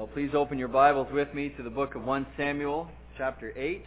Please open your Bibles with me to the book of 1 Samuel, chapter 8.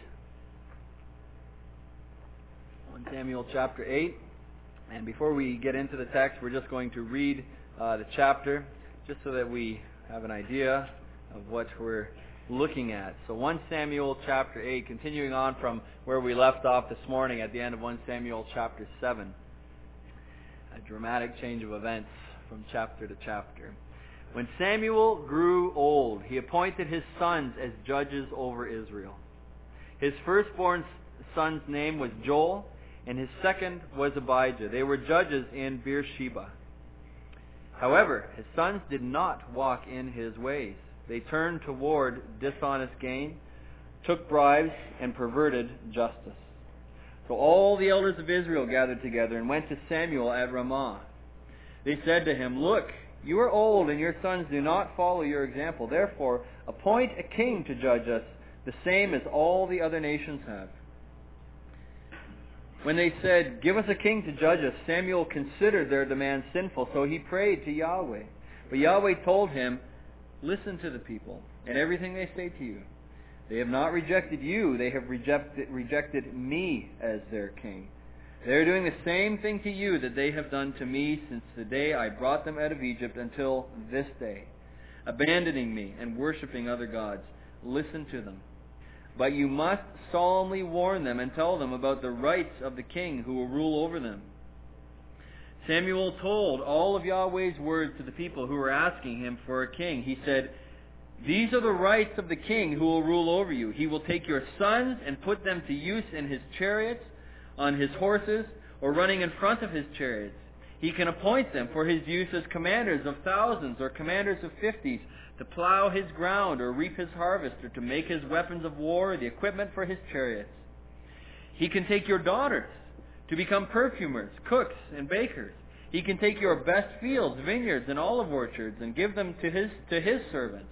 1 Samuel, chapter 8. And before we get into the text, we're just going to read the chapter, just so that we have an idea of what we're looking at. So 1 Samuel, chapter 8, continuing on from where we left off this morning at the end of 1 Samuel, chapter 7. A dramatic change of events from chapter to chapter. When Samuel grew old, he appointed his sons as judges over Israel. His firstborn son's name was Joel, and his second was Abijah. They were judges in Beersheba. However, his sons did not walk in his ways. They turned toward dishonest gain, took bribes, and perverted justice. So all the elders of Israel gathered together and went to Samuel at Ramah. They said to him, "Look, you are old, and your sons do not follow your example. Therefore, appoint a king to judge us, the same as all the other nations have." When they said, "Give us a king to judge us," Samuel considered their demand sinful, so he prayed to Yahweh. But Yahweh told him, "Listen to the people and everything they say to you. They have not rejected you, they have rejected me as their king. They are doing the same thing to you that they have done to me since the day I brought them out of Egypt until this day, abandoning me and worshipping other gods. Listen to them. But you must solemnly warn them and tell them about the rights of the king who will rule over them." Samuel told all of Yahweh's words to the people who were asking him for a king. He said, "These are the rights of the king who will rule over you. He will take your sons and put them to use in his chariots, on his horses, or running in front of his chariots. He can appoint them for his use as commanders of thousands or commanders of 50s, to plow his ground or reap his harvest, or to make his weapons of war, the equipment for his chariots. He can take your daughters to become perfumers, cooks, and bakers. He can take your best fields, vineyards, and olive orchards and give them to his servants.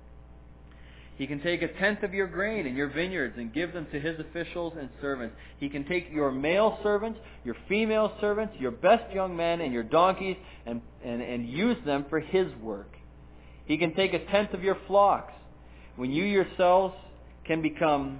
He can take a tenth of your grain in your vineyards and give them to his officials and servants. He can take your male servants, your female servants, your best young men, and your donkeys and use them for his work. He can take a tenth of your flocks, when you yourselves can become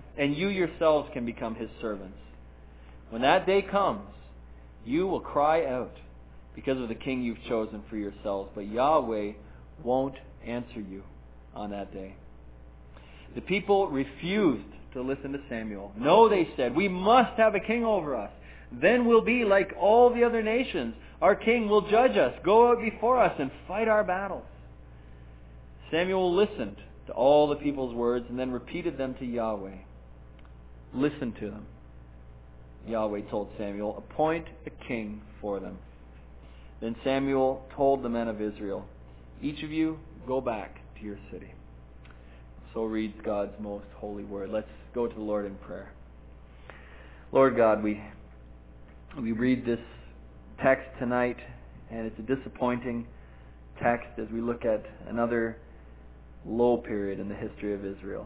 his servants. When that day comes, you will cry out because of the king you've chosen for yourselves, but Yahweh won't answer you on that day." The people refused to listen to Samuel. "No," they said, "we must have a king over us. Then we'll be like all the other nations. Our king will judge us, go out before us, and fight our battles." Samuel listened to all the people's words and then repeated them to Yahweh. "Listen to them," Yahweh told Samuel. "Appoint a king for them." Then Samuel told the men of Israel, "Each of you go back to your city." So reads God's most holy word. Let's go to the Lord in prayer. Lord God, we read this text tonight, and it's a disappointing text as we look at another low period in the history of Israel.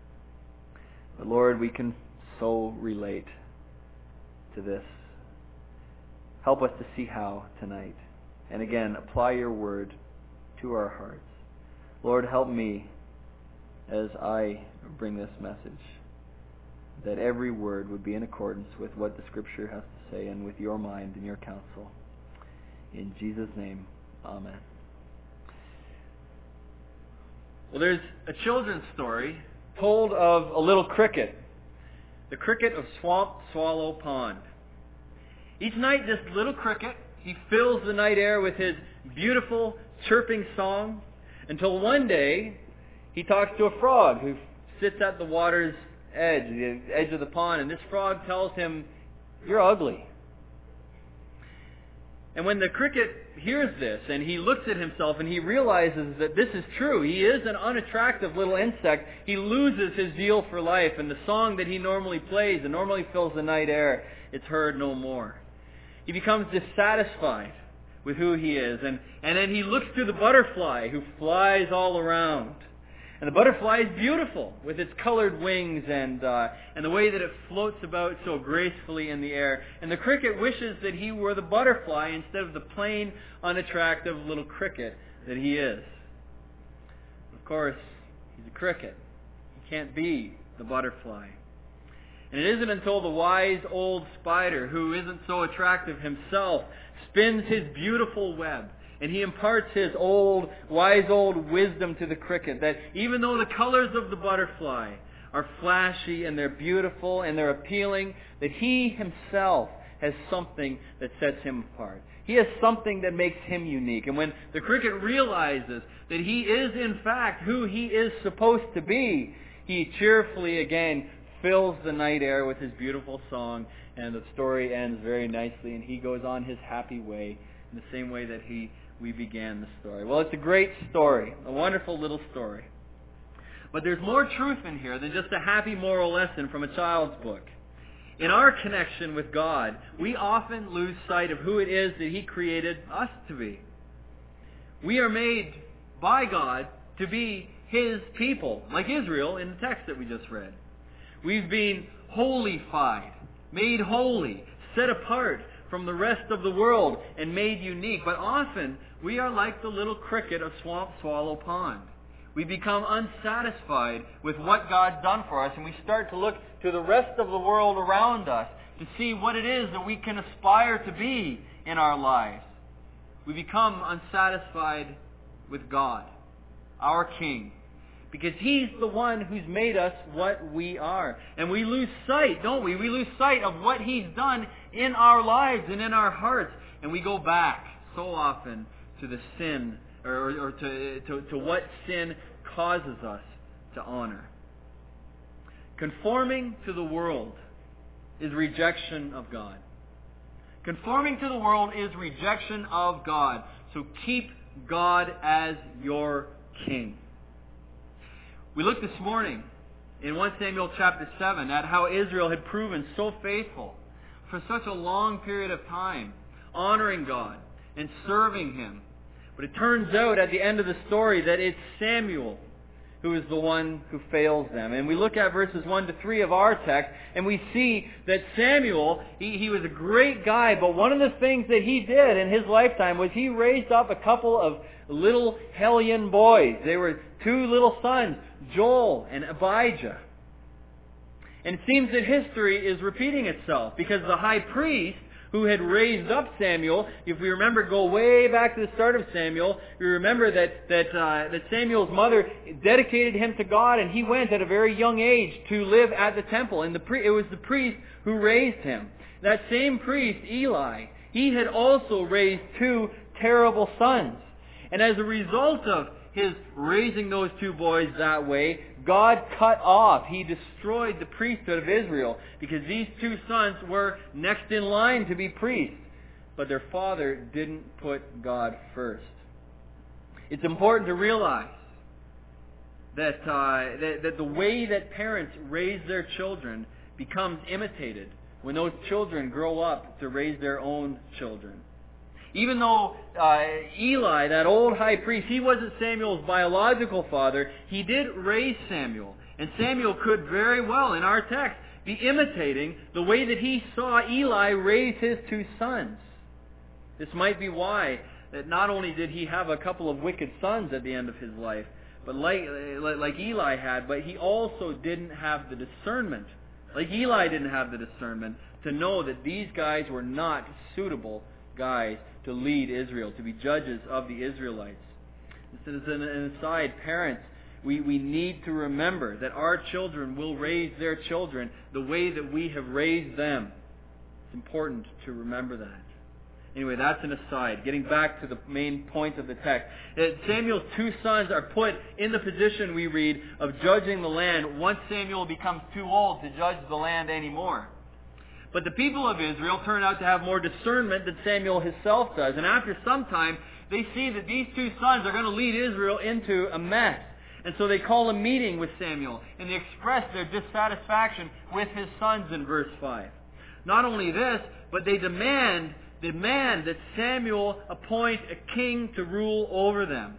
But Lord, we can so relate to this. Help us to see how tonight. And again, apply your word to our hearts. Lord, help me as I bring this message, that every word would be in accordance with what the Scripture has to say and with your mind and your counsel. In Jesus' name, amen. Well, there's a children's story told of a little cricket, the cricket of Swamp Swallow Pond. Each night, this little cricket, he fills the night air with his beautiful chirping song, until one day he talks to a frog who sits at the water's edge, the edge of the pond, and this frog tells him, "You're ugly." And when the cricket hears this, and he looks at himself and he realizes that this is true, he is an unattractive little insect, he loses his zeal for life, and the song that he normally plays and normally fills the night air, it's heard no more. He becomes dissatisfied with who he is, and then he looks to the butterfly who flies all around. And the butterfly is beautiful with its colored wings and the way that it floats about so gracefully in the air. And the cricket wishes that he were the butterfly instead of the plain, unattractive little cricket that he is. Of course, He's a cricket. He can't be the butterfly. And it isn't until the wise old spider, who isn't so attractive himself, spins his beautiful web, and he imparts his wise old wisdom to the cricket, that even though the colors of the butterfly are flashy and they're beautiful and they're appealing, that he himself has something that sets him apart. He has something that makes him unique. And when the cricket realizes that he is in fact who he is supposed to be, he cheerfully again fills the night air with his beautiful song, and the story ends very nicely, and he goes on his happy way in the same way that we began the story. Well, it's a great story, a wonderful little story. But there's more truth in here than just a happy moral lesson from a child's book. In our connection with God, we often lose sight of who it is that He created us to be. We are made by God to be His people, like Israel in the text that we just read. We've been holified, made holy, set apart from the rest of the world, and made unique. But often, we are like the little cricket of Swamp Swallow Pond. We become unsatisfied with what God's done for us, and we start to look to the rest of the world around us to see what it is that we can aspire to be in our lives. We become unsatisfied with God, our King, because He's the one who's made us what we are. And we lose sight, don't we? We lose sight of what He's done in our lives and in our hearts. And we go back so often to the sin, or to what sin causes us to honor. Conforming to the world is rejection of God. Conforming to the world is rejection of God. So keep God as your King. We looked this morning in 1 Samuel chapter 7 at how Israel had proven so faithful for such a long period of time, honoring God and serving Him. But it turns out at the end of the story that it's Samuel who is the one who fails them. And we look at verses 1 to 3 of our text, and we see that Samuel, he was a great guy, but one of the things that he did in his lifetime was he raised up a couple of little hellion boys. They were two little sons, Joel and Abijah. And it seems that history is repeating itself, because the high priest who had raised up Samuel, if we remember, go way back to the start of Samuel, we remember that Samuel's mother dedicated him to God, and he went at a very young age to live at the temple. And it was the priest who raised him. That same priest, Eli, he had also raised two terrible sons. And as a result of his raising those two boys that way, God cut off, He destroyed the priesthood of Israel, because these two sons were next in line to be priests. But their father didn't put God first. It's important to realize that the way that parents raise their children becomes imitated when those children grow up to raise their own children. Even though Eli, that old high priest, he wasn't Samuel's biological father, he did raise Samuel. And Samuel could very well, in our text, be imitating the way that he saw Eli raise his two sons. This might be why that not only did he have a couple of wicked sons at the end of his life, but like Eli had, but he also didn't have the discernment, like Eli didn't have the discernment, to know that these guys were not suitable guys to lead Israel, to be judges of the Israelites. This is an aside, parents, we need to remember that our children will raise their children the way that we have raised them. It's important to remember that. Anyway, that's an aside. Getting back to the main point of the text. Samuel's two sons are put in the position, we read, of judging the land once Samuel becomes too old to judge the land anymore. But the people of Israel turn out to have more discernment than Samuel himself does. And after some time, they see that these two sons are going to lead Israel into a mess. And so they call a meeting with Samuel, and they express their dissatisfaction with his sons in verse 5. Not only this, but they demand that Samuel appoint a king to rule over them.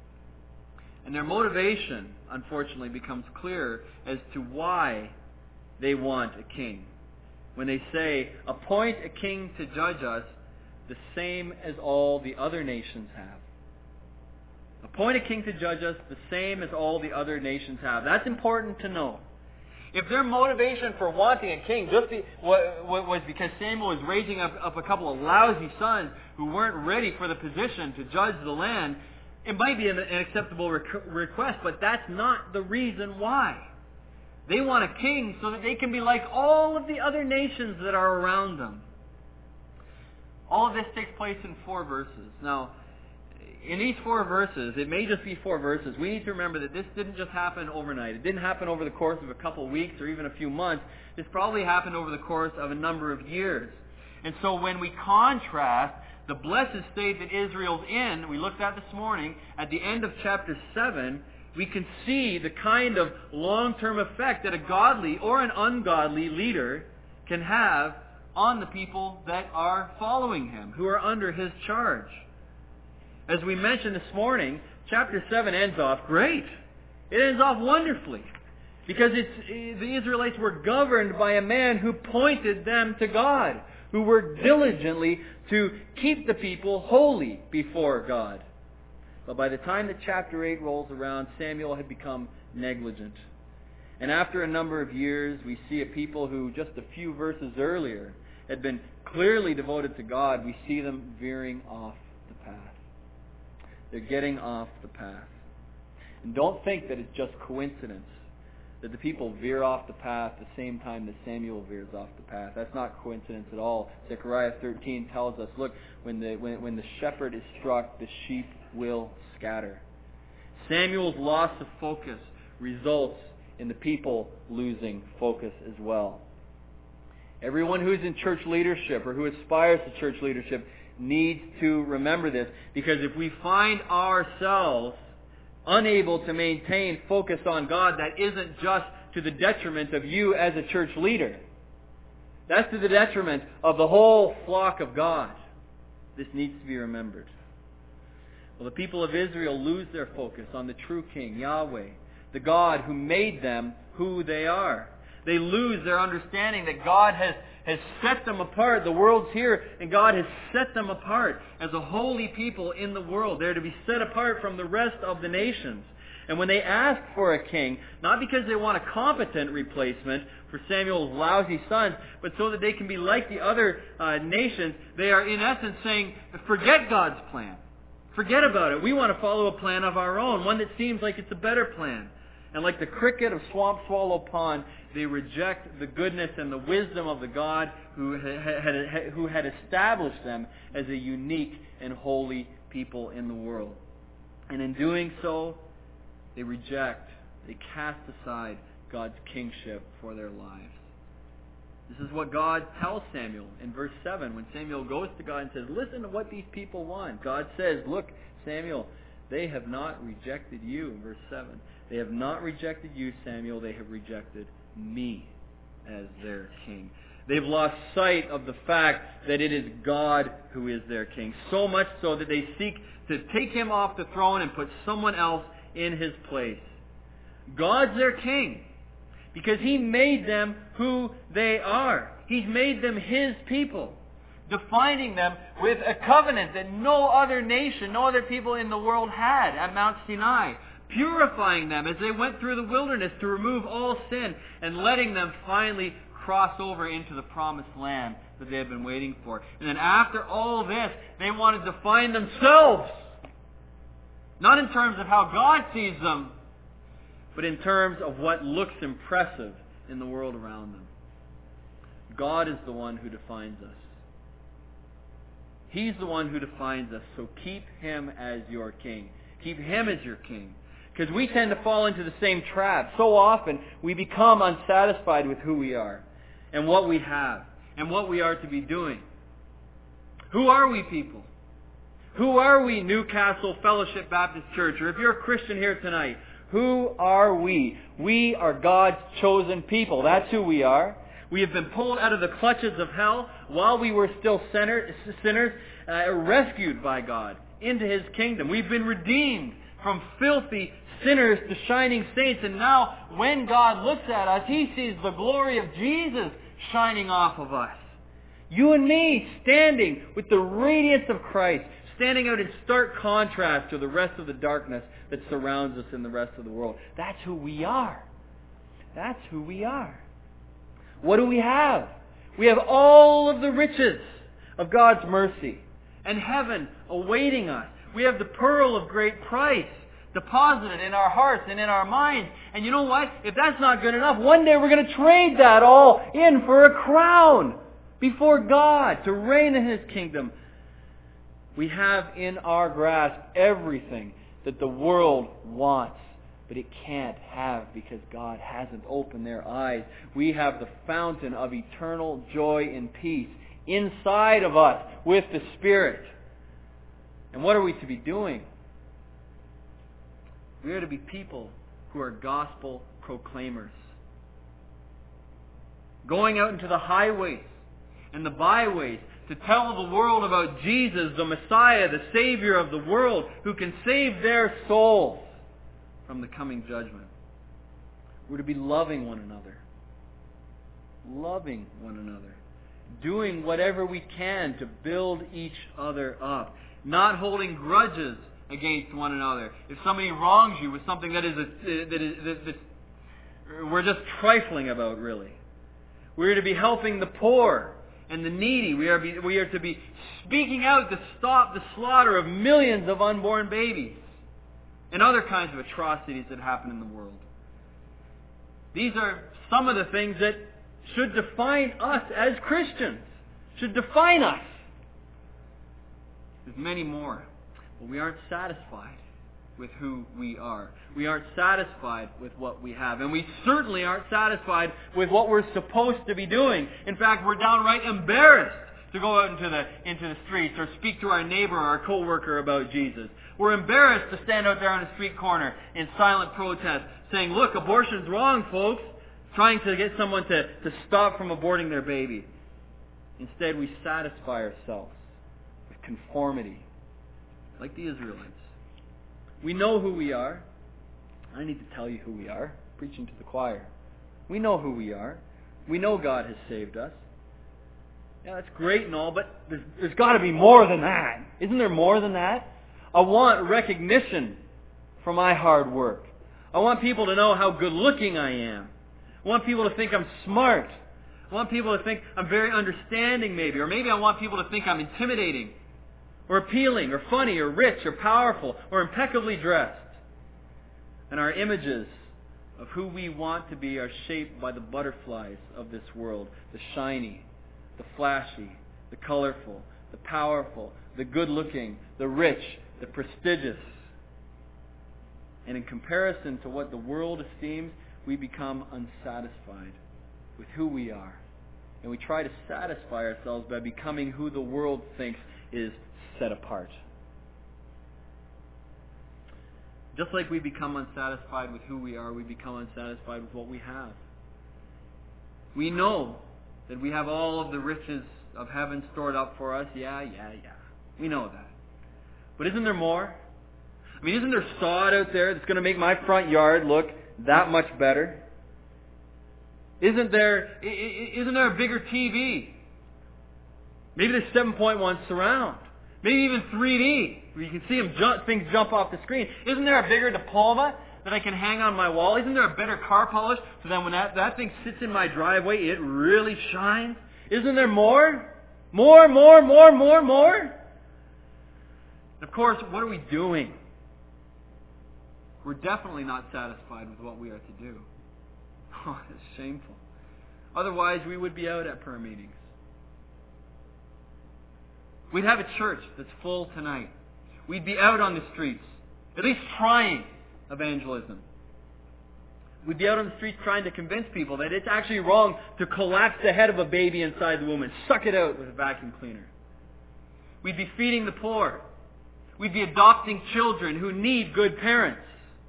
And their motivation, unfortunately, becomes clear as to why they want a king. When they say, appoint a king to judge us, the same as all the other nations have. Appoint a king to judge us, the same as all the other nations have. That's important to know. If their motivation for wanting a king was because Samuel was raising up a couple of lousy sons who weren't ready for the position to judge the land, it might be an acceptable request, but that's not the reason why. They want a king so that they can be like all of the other nations that are around them. All of this takes place in 4 verses. Now, in these 4 verses, it may just be 4 verses, we need to remember that this didn't just happen overnight. It didn't happen over the course of a couple of weeks or even a few months. This probably happened over the course of a number of years. And so when we contrast the blessed state that Israel's in, we looked at this morning, at the end of chapter 7, we can see the kind of long-term effect that a godly or an ungodly leader can have on the people that are following him, who are under his charge. As we mentioned this morning, chapter 7 ends off great. It ends off wonderfully. Because the Israelites were governed by a man who pointed them to God, who worked diligently to keep the people holy before God. But by the time that chapter 8 rolls around, Samuel had become negligent. And after a number of years, we see a people who just a few verses earlier had been clearly devoted to God. We see them veering off the path. They're getting off the path. And don't think that it's just coincidence that the people veer off the path the same time that Samuel veers off the path. That's not coincidence at all. Zechariah 13 tells us, look, when the shepherd is struck, the sheep will scatter. Samuel's loss of focus results in the people losing focus as well. Everyone who is in church leadership or who aspires to church leadership needs to remember this, because if we find ourselves unable to maintain focus on God, that isn't just to the detriment of you as a church leader. That's to the detriment of the whole flock of God. This needs to be remembered. Well, the people of Israel lose their focus on the true King, Yahweh, the God who made them who they are. They lose their understanding that God has set them apart. The world's here, and God has set them apart as a holy people in the world. They're to be set apart from the rest of the nations. And when they ask for a king, not because they want a competent replacement for Samuel's lousy sons, but so that they can be like the other nations, they are in essence saying, forget God's plan. Forget about it. We want to follow a plan of our own, one that seems like it's a better plan. And like the cricket of Swamp Swallow Pond, they reject the goodness and the wisdom of the God who had established them as a unique and holy people in the world. And in doing so, they cast aside God's kingship for their lives. This is what God tells Samuel in verse 7 when Samuel goes to God and says, listen to what these people want. God says, look, Samuel, they have not rejected you. In verse 7, they have not rejected you, Samuel. They have rejected me as their king. They've lost sight of the fact that it is God who is their king. So much so that they seek to take him off the throne and put someone else in his place. God's their king because he made them who they are. He's made them his people, defining them with a covenant that no other nation, no other people in the world had at Mount Sinai, purifying them as they went through the wilderness to remove all sin and letting them finally cross over into the promised land that they had been waiting for. And then after all this, they wanted to define themselves, not in terms of how God sees them, but in terms of what looks impressive in the world around them. God is the one who defines us. He's the one who defines us, so keep him as your king. Keep him as your king. Because we tend to fall into the same trap. So often we become unsatisfied with who we are and what we have and what we are to be doing. Who are we, people? Who are we, Newcastle Fellowship Baptist Church? Or if you're a Christian here tonight, who are we? We are God's chosen people. That's who we are. We have been pulled out of the clutches of hell while we were still sinners, rescued by God into his kingdom. We've been redeemed from filthy sinners to shining saints. And now when God looks at us, he sees the glory of Jesus shining off of us. You and me standing with the radiance of Christ, standing out in stark contrast to the rest of the darkness that surrounds us in the rest of the world. That's who we are. That's who we are. What do we have? We have all of the riches of God's mercy and heaven awaiting us. We have the pearl of great price deposited in our hearts and in our minds. And you know what? If that's not good enough, one day we're going to trade that all in for a crown before God to reign in His kingdom. We have in our grasp everything that the world wants, but it can't have because God hasn't opened their eyes. We have the fountain of eternal joy and peace inside of us with the Spirit. And what are we to be doing? We are to be people who are gospel proclaimers. Going out into the highways and the byways to tell the world about Jesus, the Messiah, the Savior of the world, who can save their souls from the coming judgment. We're to be loving one another. Loving one another. Doing whatever we can to build each other up. Not holding grudges against one another. If somebody wrongs you with something that we're just trifling about, really. We're to be helping the poor and the needy. We are to be speaking out to stop the slaughter of millions of unborn babies and other kinds of atrocities that happen in the world. These are some of the things that should define us as Christians. Should define us. There's many more. But we aren't satisfied with who we are. We aren't satisfied with what we have. And we certainly aren't satisfied with what we're supposed to be doing. In fact, we're downright embarrassed to go out into the streets or speak to our neighbor or our co-worker about Jesus. We're embarrassed to stand out there on a street corner in silent protest saying, look, abortion's wrong, folks. Trying to get someone to stop from aborting their baby. Instead, we satisfy ourselves with conformity. Like the Israelites. We know who we are. I need to tell you who we are. Preaching to the choir. We know who we are. We know God has saved us. Yeah, that's great and all, but there's got to be more than that. Isn't there more than that? I want recognition for my hard work. I want people to know how good looking I am. I want people to think I'm smart. I want people to think I'm very understanding maybe. Or maybe I want people to think I'm intimidating. Or appealing, or funny, or rich, or powerful, or impeccably dressed. And our images of who we want to be are shaped by the butterflies of this world. The shiny, the flashy, the colorful, the powerful, the good-looking, the rich, the prestigious. And in comparison to what the world esteems, we become unsatisfied with who we are. And we try to satisfy ourselves by becoming who the world thinks is set apart. Just like we become unsatisfied with who we are, we become unsatisfied with what we have. We know that we have all of the riches of heaven stored up for us. Yeah. We know that. But isn't there more? I mean, isn't there sod out there that's going to make my front yard look that much better? Isn't there a bigger TV? Maybe there's 7.1 surround. Maybe even 3D, where you can see things jump off the screen. Isn't there a bigger diploma that I can hang on my wall? Isn't there a better car polish so that when that thing sits in my driveway, it really shines? Isn't there more? More. Of course, what are we doing? We're definitely not satisfied with what we are to do. Oh, it's shameful. Otherwise, we would be out at prayer meetings. We'd have a church that's full tonight. We'd be out on the streets, at least trying evangelism. We'd be out on the streets trying to convince people that it's actually wrong to collapse the head of a baby inside the womb and suck it out with a vacuum cleaner. We'd be feeding the poor. We'd be adopting children who need good parents.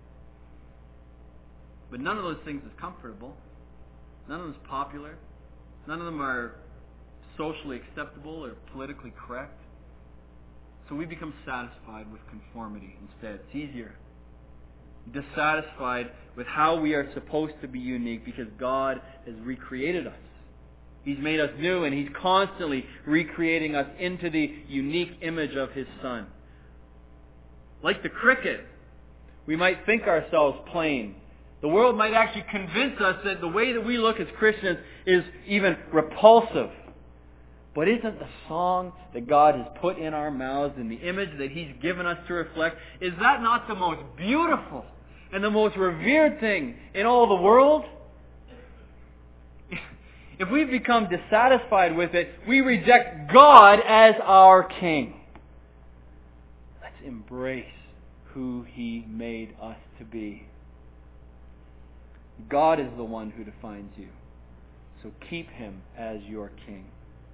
But none of those things is comfortable. None of them is popular. None of them are socially acceptable or politically correct. So we become satisfied with conformity instead. It's easier. Dissatisfied with how we are supposed to be unique because God has recreated us. He's made us new and He's constantly recreating us into the unique image of His Son. like the cricket, we might think ourselves plain. The world might actually convince us that the way that we look as Christians is even repulsive. But isn't the song that God has put in our mouths and the image that He's given us to reflect, is that not the most beautiful and the most revered thing in all the world? If we've become dissatisfied with it, we reject God as our King. Let's embrace who He made us to be. God is the one who defines you. So keep Him as your King.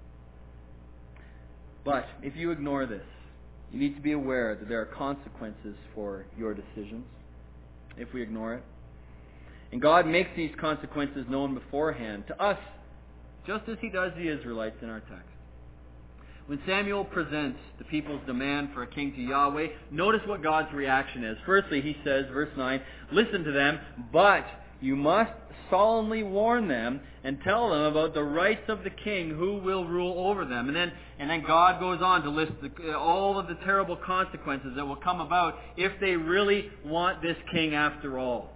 But if you ignore this, you need to be aware that there are consequences for your decisions if we ignore it. And God makes these consequences known beforehand to us, just as He does the Israelites in our text. When Samuel presents the people's demand for a king to Yahweh, notice what God's reaction is. Firstly, He says, verse 9, "Listen to them, but you must solemnly warn them and tell them about the rights of the king who will rule over them." And then God goes on to list all of the terrible consequences that will come about if they really want this king after all.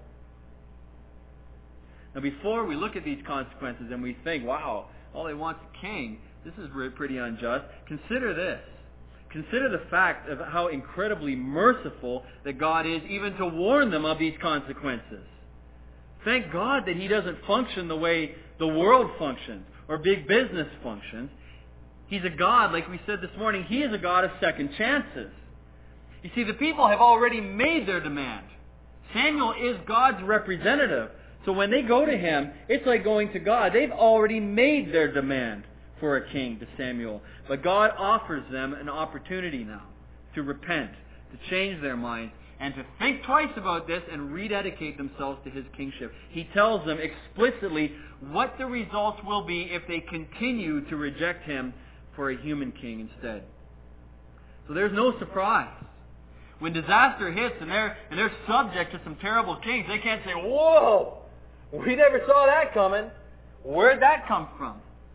Now, before we look at these consequences and we think, wow, all they want is a king, this is pretty unjust, consider this. Consider the fact of how incredibly merciful that God is even to warn them of these consequences. Thank God that He doesn't function the way the world functions or big business functions. He's a God, like we said this morning, He is a God of second chances. You see, the people have already made their demand. Samuel is God's representative. So when they go to him, it's like going to God. They've already made their demand for a king to Samuel. But God offers them an opportunity now to repent, to change their minds, and to think twice about this and rededicate themselves to His kingship. He tells them explicitly what the results will be if they continue to reject Him for a human king instead. So there's no surprise. When disaster hits and they're subject to some terrible kings, they can't say, "Whoa! We never saw that coming. Where'd that come from?"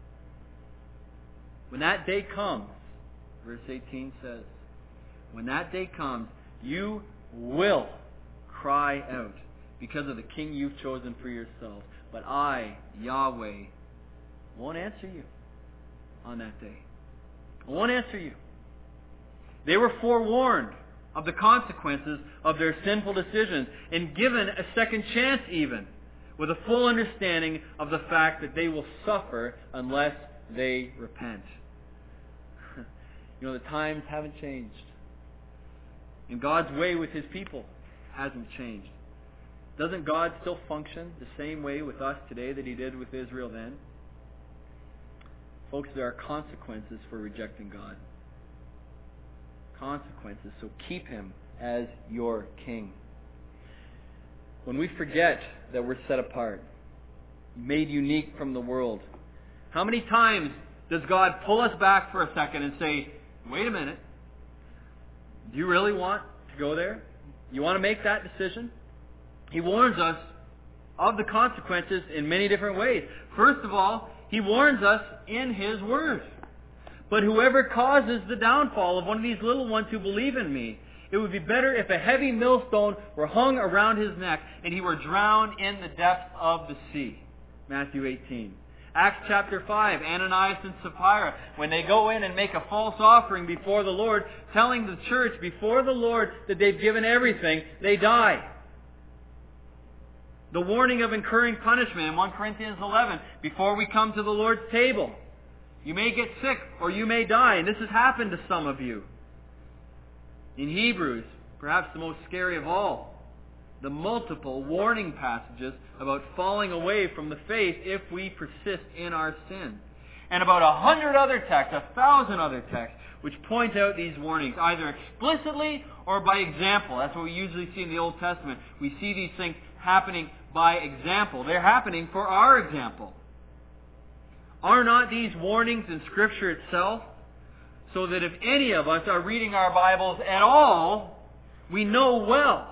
When that day comes, verse 18 says, when that day comes, you will cry out because of the king you've chosen for yourself. But I, Yahweh, won't answer you on that day. I won't answer you. They were forewarned of the consequences of their sinful decisions and given a second chance even, with a full understanding of the fact that they will suffer unless they repent. You know, the times haven't changed. And God's way with His people hasn't changed. Doesn't God still function the same way with us today that He did with Israel then? Folks, there are consequences for rejecting God. Consequences. So keep Him as your king. When we forget that we're set apart, made unique from the world, how many times does God pull us back for a second and say, "Wait a minute. Do you really want to go there? You want to make that decision?" He warns us of the consequences in many different ways. First of all, He warns us in His Word. "But whoever causes the downfall of one of these little ones who believe in me, it would be better if a heavy millstone were hung around his neck and he were drowned in the depths of the sea." Matthew 18. Acts chapter 5, Ananias and Sapphira, when they go in and make a false offering before the Lord, telling the church before the Lord that they've given everything, they die. The warning of incurring punishment in 1 Corinthians 11, before we come to the Lord's table. You may get sick or you may die, and this has happened to some of you. In Hebrews, perhaps the most scary of all, the multiple warning passages about falling away from the faith if we persist in our sin. And about 100 other texts, 1,000 other texts, which point out these warnings, either explicitly or by example. That's what we usually see in the Old Testament. We see these things happening by example. They're happening for our example. Are not these warnings in Scripture itself? So that if any of us are reading our Bibles at all, we know well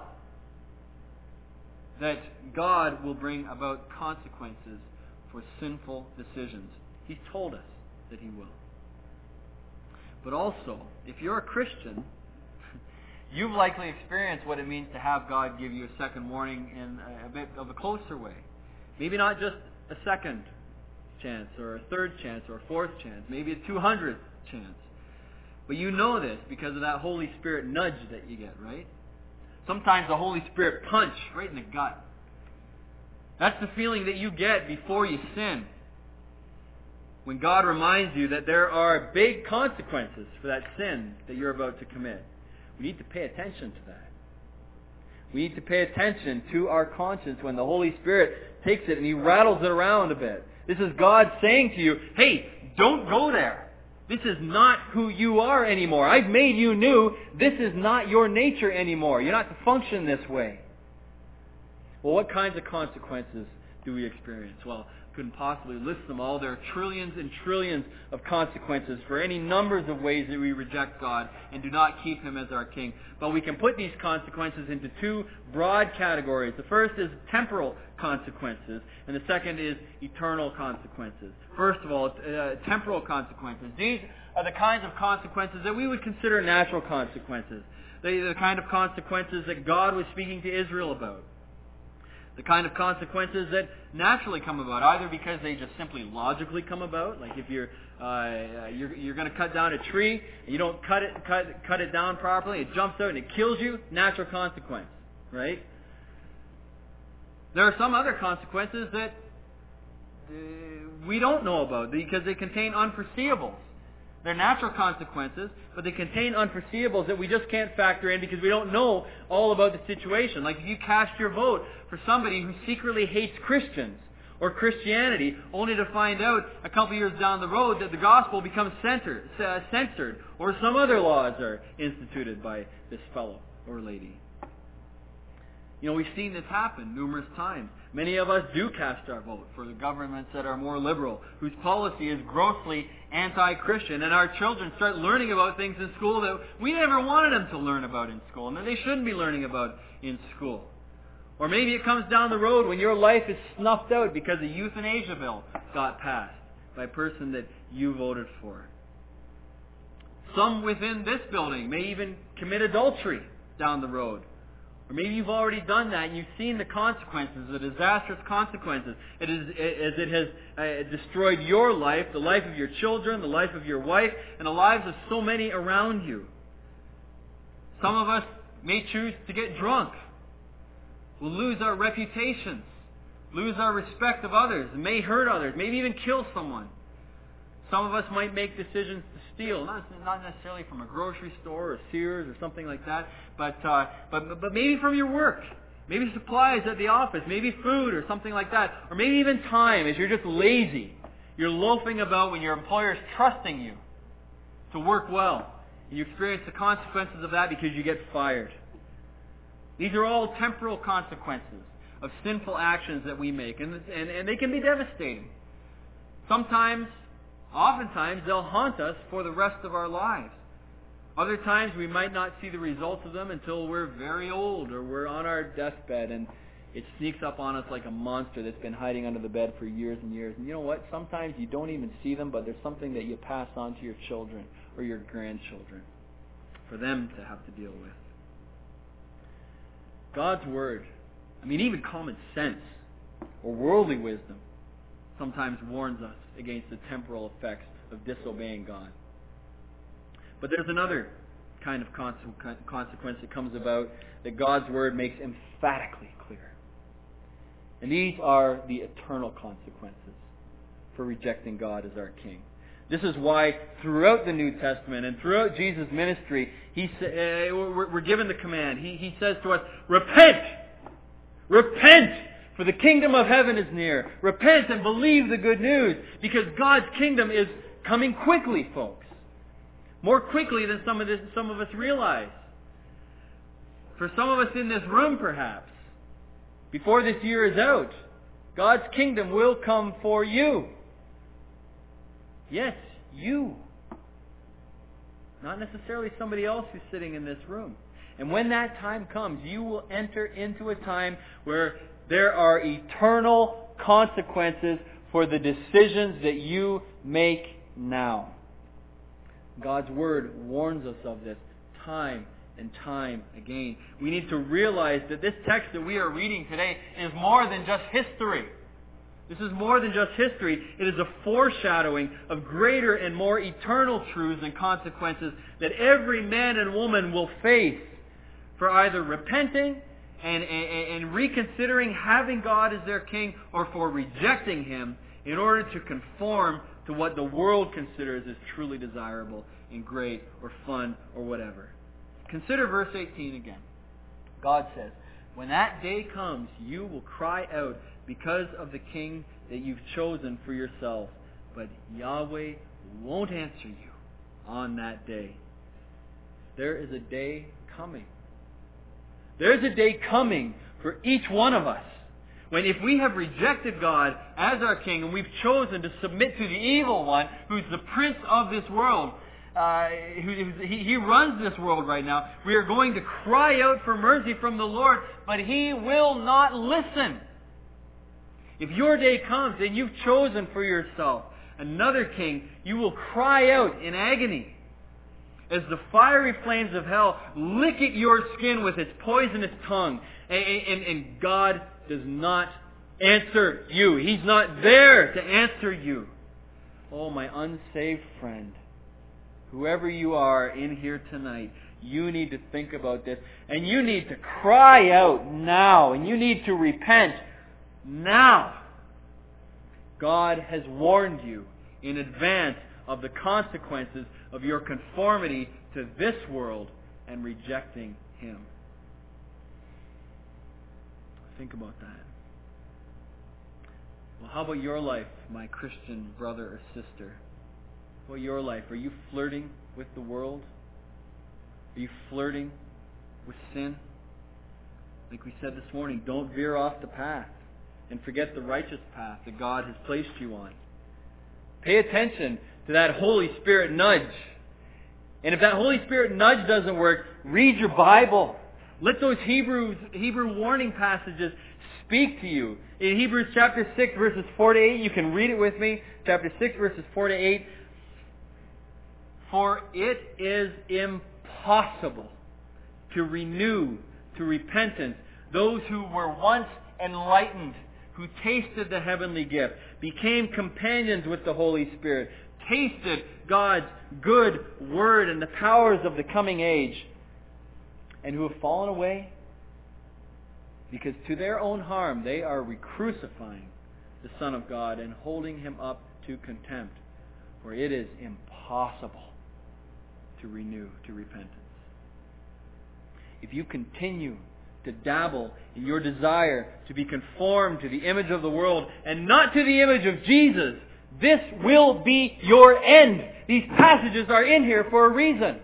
that God will bring about consequences for sinful decisions. He's told us that He will. But also, if you're a Christian, You've likely experienced what it means to have God give you a second warning in a bit of a closer way. Maybe not just a second chance or a third chance or a fourth chance, maybe a 200th chance. But you know this because of that Holy Spirit nudge that you get, right? Sometimes the Holy Spirit punch right in the gut. That's the feeling that you get before you sin. When God reminds you that there are big consequences for that sin that you're about to commit. We need to pay attention to that. We need to pay attention to our conscience when the Holy Spirit takes it and He rattles it around a bit. This is God saying to you, hey, don't go there. This is not who you are anymore. I've made you new. This is not your nature anymore. You're not to function this way. Well, what kinds of consequences do we experience? Well, I couldn't possibly list them all. There are trillions and trillions of consequences for any numbers of ways that we reject God and do not keep Him as our King. But we can put these consequences into two broad categories. The first is temporal consequences, and the second is eternal consequences. First of all, temporal consequences. These are the kinds of consequences that we would consider natural consequences. They're the kind of consequences that God was speaking to Israel about. The kind of consequences that naturally come about, either because they just simply logically come about, like if you're going to cut down a tree and you don't cut it down properly, it jumps out and it kills you, natural consequence, right? There are some other consequences that we don't know about because they contain unforeseeables. They're natural consequences, but they contain unforeseeables that we just can't factor in because we don't know all about the situation. Like if you cast your vote for somebody who secretly hates Christians or Christianity, only to find out a couple years down the road that the gospel becomes censored, or some other laws are instituted by this fellow or lady. You know, we've seen this happen numerous times. Many of us do cast our vote for the governments that are more liberal, whose policy is grossly anti-Christian, and our children start learning about things in school that we never wanted them to learn about in school, and that they shouldn't be learning about in school. Or maybe it comes down the road when your life is snuffed out because a euthanasia bill got passed by a person that you voted for. Some within this building may even commit adultery down the road. Or maybe you've already done that and you've seen the consequences, the disastrous consequences. As it has destroyed your life, the life of your children, the life of your wife, and the lives of so many around you. Some of us may choose to get drunk. We'll lose our reputations, lose our respect of others, and may hurt others, maybe even kill someone. Some of us might make decisions to steal, not necessarily from a grocery store or Sears or something like that, but maybe from your work, maybe supplies at the office, maybe food or something like that, or maybe even time as you're just lazy. You're loafing about when your employer's trusting you to work well, and you experience the consequences of that because you get fired. These are all temporal consequences of sinful actions that we make, and they can be devastating. Oftentimes, they'll haunt us for the rest of our lives. Other times, we might not see the results of them until we're very old or we're on our deathbed and it sneaks up on us like a monster that's been hiding under the bed for years and years. And you know what? Sometimes you don't even see them, but there's something that you pass on to your children or your grandchildren for them to have to deal with. God's Word, even common sense or worldly wisdom, sometimes warns us against the temporal effects of disobeying God. But there's another kind of consequence that comes about that God's Word makes emphatically clear. And these are the eternal consequences for rejecting God as our King. This is why throughout the New Testament and throughout Jesus' ministry, we're given the command. He says to us, repent! Repent! For the kingdom of heaven is near. Repent and believe the good news, because God's kingdom is coming quickly, folks. More quickly than some of us realize. For some of us in this room, perhaps, before this year is out, God's kingdom will come for you. Yes, you. Not necessarily somebody else who's sitting in this room. And when that time comes, you will enter into a time where there are eternal consequences for the decisions that you make now. God's Word warns us of this time and time again. We need to realize that this text that we are reading today is more than just history. This is more than just history. It is a foreshadowing of greater and more eternal truths and consequences that every man and woman will face for either repenting and reconsidering having God as their king, or for rejecting Him in order to conform to what the world considers as truly desirable and great or fun or whatever. Consider verse 18 again. God says, "When that day comes, you will cry out because of the king that you've chosen for yourself, but Yahweh won't answer you on that day." There is a day coming. There is a day coming for each one of us, when if we have rejected God as our king and we've chosen to submit to the evil one, who's the prince of this world, he runs this world right now, we are going to cry out for mercy from the Lord, but He will not listen. If your day comes and you've chosen for yourself another king, you will cry out in agony as the fiery flames of hell lick at your skin with its poisonous tongue, and God does not answer you. He's not there to answer you. Oh, my unsaved friend, whoever you are in here tonight, you need to think about this, and you need to cry out now, and you need to repent now. God has warned you in advance of the consequences of your conformity to this world and rejecting Him. Think about that. Well, how about your life, my Christian brother or sister? How about your life? Are you flirting with the world? Are you flirting with sin? Like we said this morning, don't veer off the path and forget the righteous path that God has placed you on. Pay attention to that Holy Spirit nudge. And if that Holy Spirit nudge doesn't work, read your Bible. Let those Hebrew warning passages speak to you. In Hebrews chapter 6, verses 4 to 8, you can read it with me. Chapter 6, verses 4 to 8. "For it is impossible to renew to repentance those who were once enlightened, who tasted the heavenly gift, became companions with the Holy Spirit, tasted God's good word and the powers of the coming age, and who have fallen away, because to their own harm they are re-crucifying the Son of God and holding Him up to contempt. For it is impossible to renew to repentance." If you continue to dabble in your desire to be conformed to the image of the world and not to the image of Jesus, this will be your end. These passages are in here for a reason.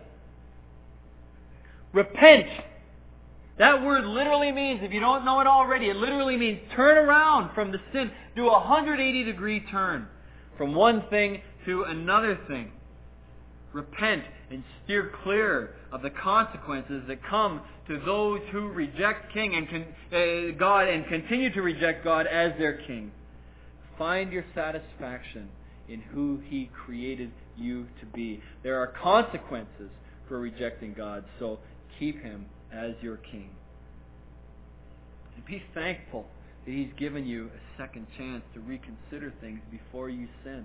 Repent. That word literally means, if you don't know it already, it literally means turn around from the sin. Do a 180-degree turn from one thing to another thing. Repent and steer clear of the consequences that come to those who reject God and continue to reject God as their king. Find your satisfaction in who He created you to be. There are consequences for rejecting God, so keep Him as your king. And be thankful that He's given you a second chance to reconsider things before you sin.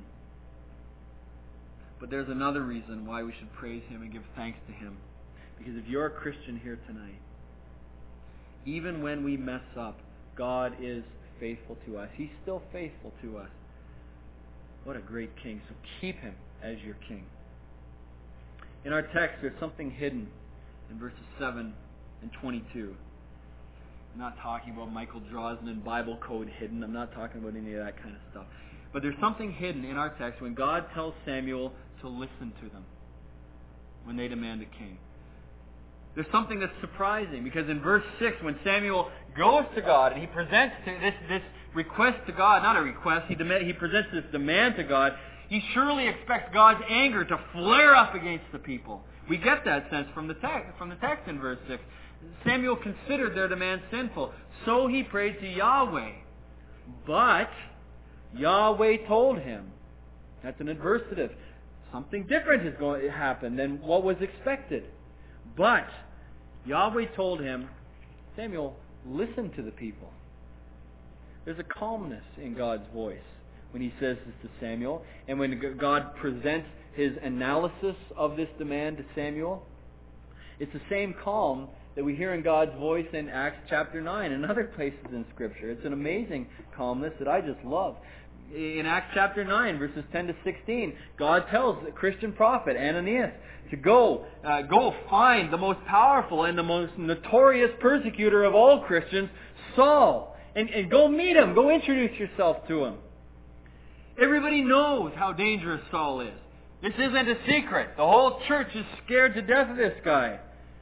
But there's another reason why we should praise Him and give thanks to Him. Because if you're a Christian here tonight, even when we mess up, God is faithful to us. He's still faithful to us. What a great king. So keep Him as your king. In our text, there's something hidden in verses 7 and 22. I'm not talking about Michael Drosnin Bible code hidden. I'm not talking about any of that kind of stuff. But there's something hidden in our text when God tells Samuel to listen to them when they demand a king. There's something that's surprising, because in verse 6, when Samuel goes to God and he presents this request to God, not a request, he presents this demand to God, he surely expects God's anger to flare up against the people. We get that sense from the text in verse 6. Samuel considered their demand sinful, so he prayed to Yahweh. But Yahweh told him. That's an adversative. Something different is going to happen than what was expected. But Yahweh told him, Samuel, listen to the people. There's a calmness in God's voice when he says this to Samuel. And when God presents his analysis of this demand to Samuel, it's the same calm that we hear in God's voice in Acts chapter 9 and other places in Scripture. It's an amazing calmness that I just love. In Acts chapter 9, verses 10 to 16, God tells the Christian prophet Ananias to go find the most powerful and the most notorious persecutor of all Christians, Saul, and go meet him. Go introduce yourself to him. Everybody knows how dangerous Saul is. This isn't a secret. The whole church is scared to death of this guy.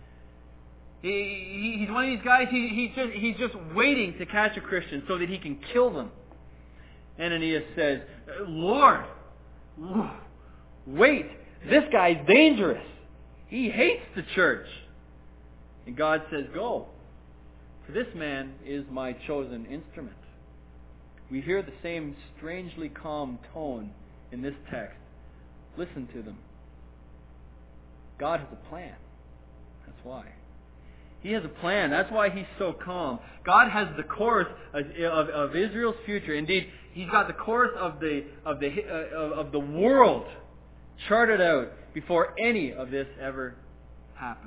He's one of these guys, he's just waiting to catch a Christian so that he can kill them. Ananias says, Lord, wait, this guy's dangerous. He hates the church. And God says, go, for this man is my chosen instrument. We hear the same strangely calm tone in this text. Listen to them. God has a plan. That's why. He has a plan. That's why he's so calm. God has the course of Israel's future. Indeed, he's got the course of the world charted out before any of this ever happens.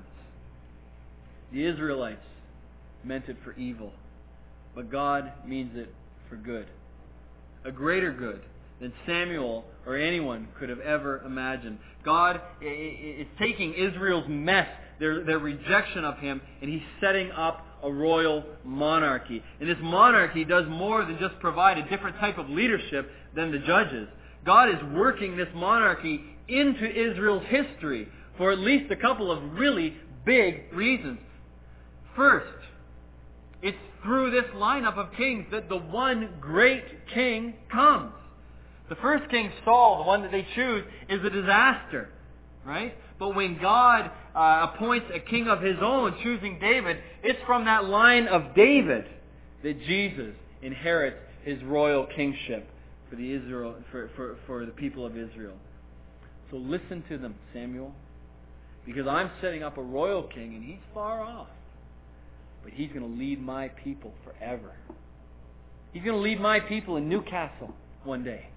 The Israelites meant it for evil, but God means it for good. A greater good than Samuel or anyone could have ever imagined. God is taking Israel's mess, their rejection of Him, and He's setting up a royal monarchy. And this monarchy does more than just provide a different type of leadership than the judges. God is working this monarchy into Israel's history for at least a couple of really big reasons. First, it's through this lineup of kings that the one great king comes. The first king, Saul, the one that they choose, is a disaster, right? But when God appoints a king of His own, choosing David, it's from that line of David that Jesus inherits His royal kingship for the people of Israel. So listen to them, Samuel, because I'm setting up a royal king, and he's far off. But he's going to lead my people forever. He's going to lead my people in Newcastle one day.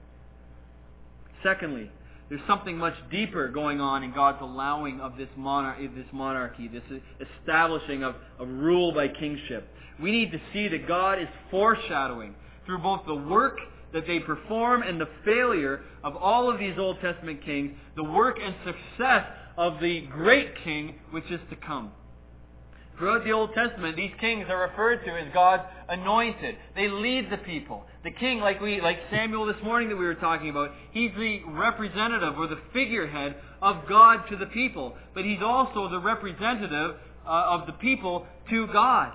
Secondly, there's something much deeper going on in God's allowing of this monarchy, this establishing of rule by kingship. We need to see that God is foreshadowing through both the work that they perform and the failure of all of these Old Testament kings, the work and success of the great king which is to come. Throughout the Old Testament, these kings are referred to as God's anointed. They lead the people. The king, like Samuel this morning that we were talking about, he's the representative or the figurehead of God to the people. But he's also the representative of the people to God.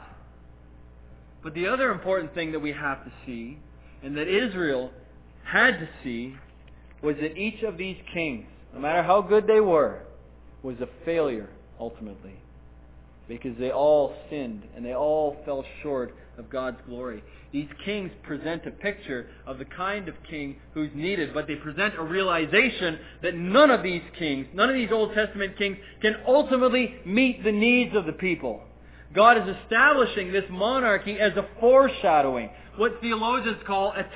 But the other important thing that we have to see, and that Israel had to see, was that each of these kings, no matter how good they were, was a failure ultimately. Because they all sinned and they all fell short of God's glory. These kings present a picture of the kind of king who's needed, but they present a realization that none of these kings, none of these Old Testament kings, can ultimately meet the needs of the people. God is establishing this monarchy as a foreshadowing, what theologians call a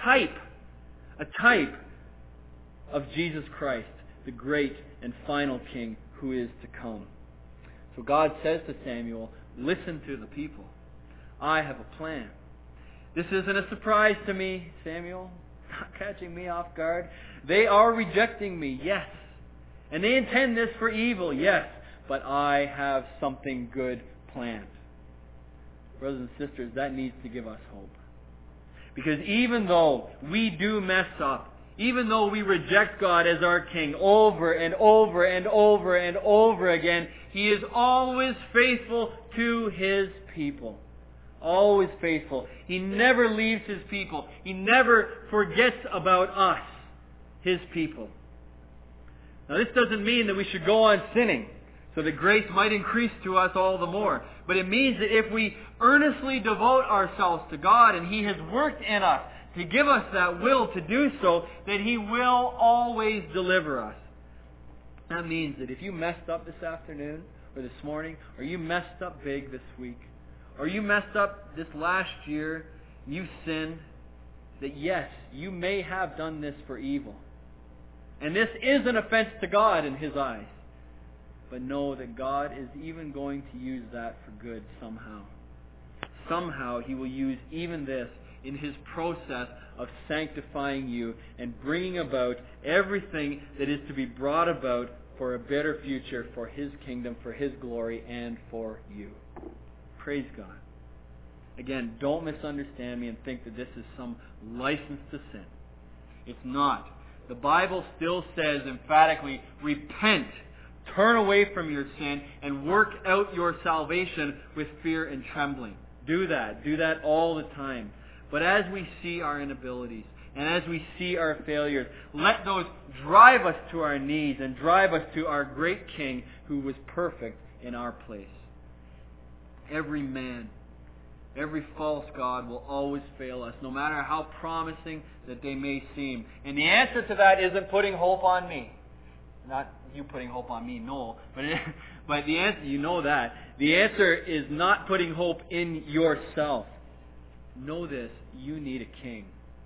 type of Jesus Christ, the great and final king who is to come. So God says to Samuel, listen to the people. I have a plan. This isn't a surprise to me, Samuel. Not catching me off guard. They are rejecting me, yes. And they intend this for evil, yes. But I have something good planned. Brothers and sisters, that needs to give us hope. Because even though we do mess up, even though we reject God as our king over and over and over and over again, He is always faithful to His people. Always faithful. He never leaves His people. He never forgets about us, His people. Now this doesn't mean that we should go on sinning so that grace might increase to us all the more. But it means that if we earnestly devote ourselves to God and He has worked in us to give us that will to do so, that He will always deliver us. That means that if you messed up this afternoon, or this morning? Are you messed up big this week? Are you messed up this last year? You've sinned. That yes, you may have done this for evil. And this is an offense to God in His eyes. But know that God is even going to use that for good somehow. Somehow He will use even this in His process of sanctifying you and bringing about everything that is to be brought about for a better future, for His kingdom, for His glory, and for you. Praise God. Again, don't misunderstand me and think that this is some license to sin. It's not. The Bible still says emphatically, repent, turn away from your sin, and work out your salvation with fear and trembling. Do that. Do that all the time. But as we see our inabilities, and as we see our failures, let those drive us to our knees and drive us to our great King who was perfect in our place. Every man, every false god will always fail us, no matter how promising that they may seem. And the answer to that isn't putting hope on me. Not you putting hope on me, no. But the answer, you know that. The answer is not putting hope in yourself. Know this, you need a king.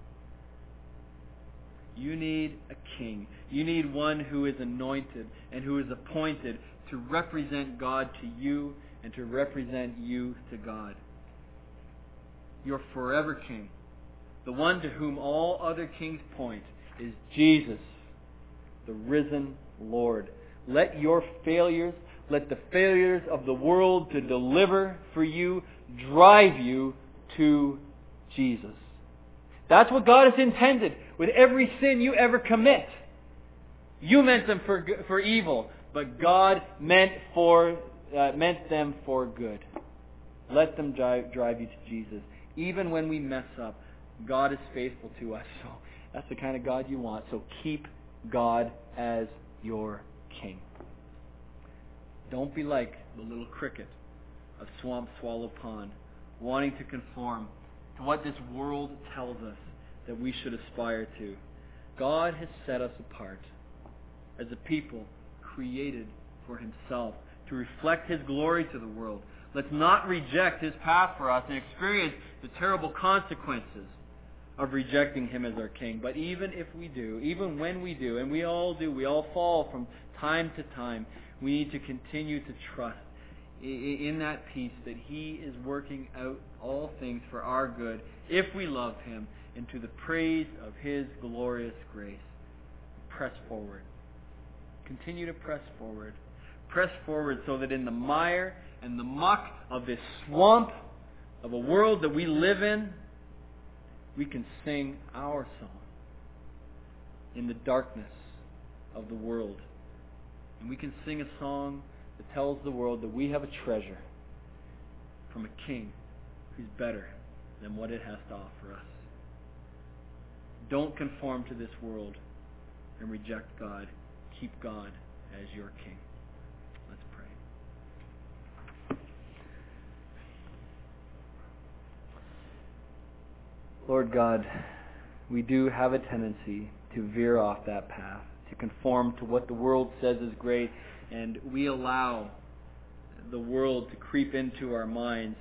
You need a king. You need one who is anointed and who is appointed to represent God to you and to represent you to God. Your forever king, the one to whom all other kings point, is Jesus, the risen Lord. Let your failures, let the failures of the world to deliver for you, drive you to Jesus. That's what God has intended with every sin you ever commit. You meant them for evil, but God meant them for good. Let them drive you to Jesus. Even when we mess up, God is faithful to us. So that's the kind of God you want. So keep God as your king. Don't be like the little cricket of Swamp Swallow Pond, wanting to conform to what this world tells us that we should aspire to. God has set us apart as a people created for Himself to reflect His glory to the world. Let's not reject His path for us and experience the terrible consequences of rejecting Him as our King. But even if we do, even when we do, and we all do, we all fall from time to time, we need to continue to trust in that peace that He is working out all things for our good if we love Him, and to the praise of His glorious grace. Press forward. Continue to press forward. Press forward so that in the mire and the muck of this swamp of a world that we live in, we can sing our song in the darkness of the world. And we can sing a song that tells the world that we have a treasure from a King who's better than what it has to offer us. Don't conform to this world and reject God. Keep God as your King. Let's pray. Lord God, we do have a tendency to veer off that path, to conform to what the world says is great, and we allow the world to creep into our minds,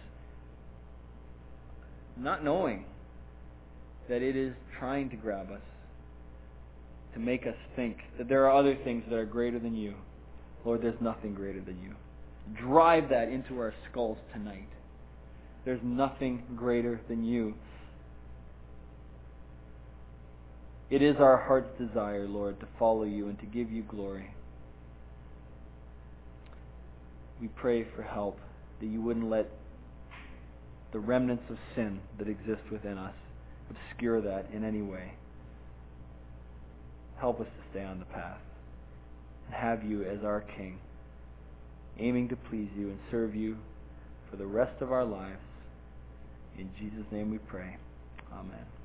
not knowing that it is trying to grab us, to make us think that there are other things that are greater than you. Lord, there's nothing greater than you. Drive that into our skulls tonight. There's nothing greater than you. It is our heart's desire, Lord, to follow you and to give you glory. We pray for help, that you wouldn't let the remnants of sin that exist within us obscure that in any way. Help us to stay on the path and have you as our King, aiming to please you and serve you for the rest of our lives. In Jesus' name we pray. Amen.